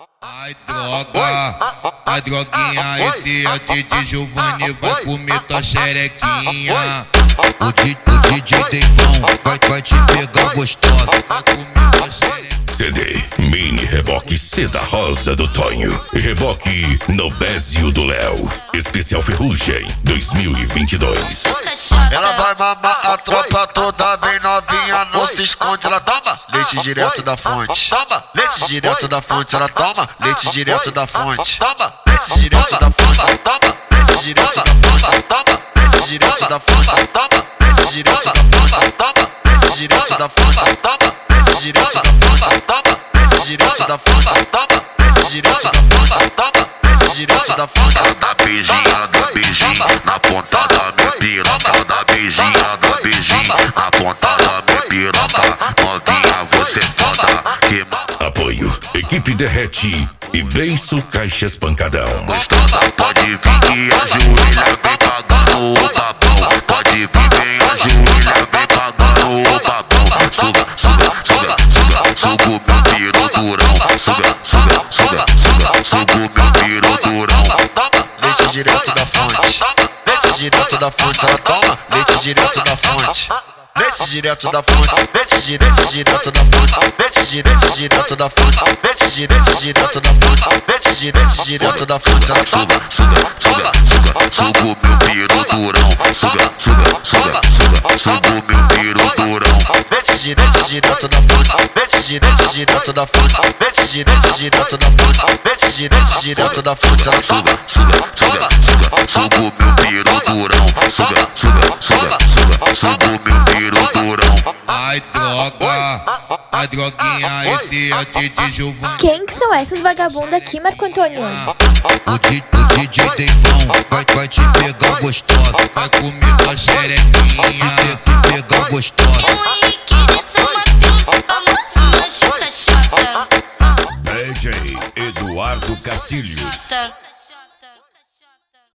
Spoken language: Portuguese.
Ai droga, a droguinha, esse é o DJ Giovanni, vai comer tua xerequinha. O DJ Deivão vai te pegar gostosa, vai comer tua xerequinha. CD Mini Reboque Seda Rosa do Tonho e Reboque Nobésio do Léo. Especial Ferrugem 2022. Ela vai mamar a tropa toda, bem novinha, não se esconde. Ela toma leite direto da fonte. Toma leite direto da fonte. Ela toma leite direto da fonte. Toma leite direto da fonte. Toma leite direto da fonte. Toma leite direto da fonte. Toma leite direto da fonte. Toma leite direto da fonte. Toma leite direto da fonte. Toma leite direto da fonte. Toma leite direto da fonte. Toma leite direto da fonte. Dá beijinho na ponta da minha piroca. Dá beijinho na ponta da minha piroca. Novinha, você foda. Apoio Equipe Derrete e Beiço Caixas Pancadão. Gostosa, pode vir que ajoelha, vem pagando o babão. Pode vir, vem ajoelha, vem pagando o babão. Suga, suga, suga, suga, suga o meu piro durão. Suga, suga, suga, suga, suga o meu piro durão. Leite direto da fonte. Leite direto da fonte. Ela toma leite direto da fonte. Leite direto da fonte. Leite direto da fonte. Leite direto da fonte. Leite direto da fonte. Leite direto da fonte. Ela toma, suga, suga, suga, suga o meu piro durão. Suga, suga, suga, suga, suga o meu piro durão. Leite direto da fonte. Leite direto da fonte. Leite direto da fonte. Leite direto da fonte. Ela suga, suga, suga, suga, suga o meu piro durão. Suga, suga, suga, suga, suga o meu piro durão. Ai droga, a droguinha, esse é o DJ Giovanni. Quem que são essas vagabundas aqui, Marco Antônio? O DJ Deivão vai te pegar gostosa, vai comer tua xerequinha, te pegar gostosa. O Henrique de São Mateus, famoso machuca chata. DJ Eduardo Castilhos.